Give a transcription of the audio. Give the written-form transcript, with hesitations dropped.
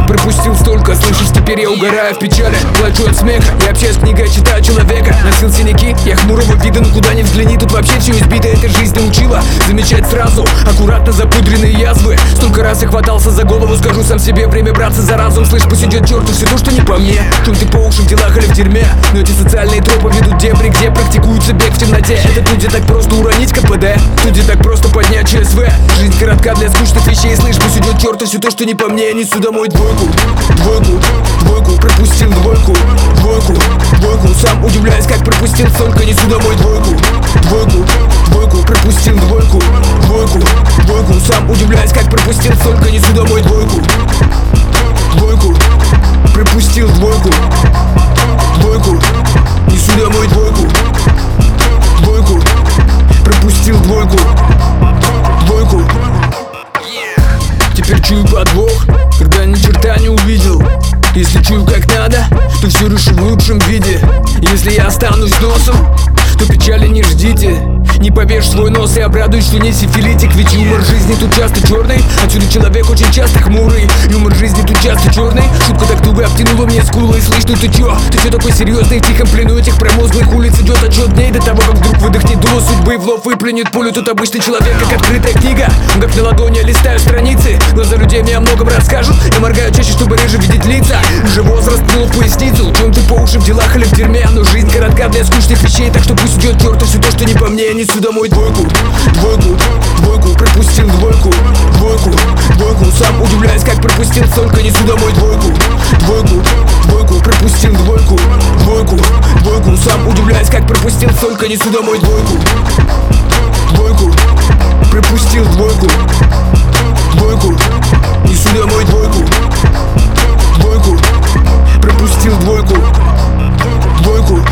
пропустил столько. Слышишь, теперь я угораю в печали, плачу от смеха. Я общаюсь с книгой, читаю человека. Носил синяки, я хмурого вида, но куда ни взгляни, тут вообще все избито. Эта жизнь научила замечать сразу аккуратно запудренные язвы. Столько раз я хватался за голову, скажу сам себе, время браться за разум. Слышь, пусть идет черту все то, что не по мне. Чем ты по уши в делах или в тюрьме. Но эти социальные тропы ведут дебри, где практикуется бег в темноте. Это тут, где так просто уронить КПД, тут, где так просто поднять ЧСВ. Жизнь коротка для скучных вещей. Слышь, пусть идет черту все то, что не по мне. Я несу домой двойку, пропустил двойку. Сам удивляюсь, как пропустил столько. Несу домой двойку, пропустил двойку. Сам удивляюсь, как пропустил столько. Несу домой двойку, пропустил двойку. Несу домой двойку, пропустил двойку. Теперь чую подвох, когда ни черта не увидел. Если чую как надо, то все решу в лучшем виде. Если я останусь носом, то печали не ждите. Не повешь свой нос и обрадуюсь, что не сифилитик. Ведь юмор жизни тут часто черный, отсюда человек очень часто хмурый. Юмор жизни тут часто черный, шутка так туго обтянула мне скулы. Слышь, ну ты чё такой серьезный? В тихом плену этих промозглых улиц идет отчет дней до того, как вдруг выдохнет дуло судьбы и в лоб выплюнет пулю. Тут обычный человек, как открытая книга. Как на ладони я листаю страницы. Глаза людей мне о многом расскажут. Я моргаю чаще, чтобы реже видеть лица. Уже возраст пнул в поясницу. Чем ты по уши в делах или в тюрьме. Но жизнь коротка для скучных вещей. Так что пусть идет черту все то, что не по мне. Я несу домой двойку, пропустил двойку. Сам удивляюсь, как пропустил столько. Несу домой двойку, пропустил двойку. Сам удивляюсь, как пропустил столько. Несу домой двойку, пропустил двойку. Несу домой двойку, пропустил двойку.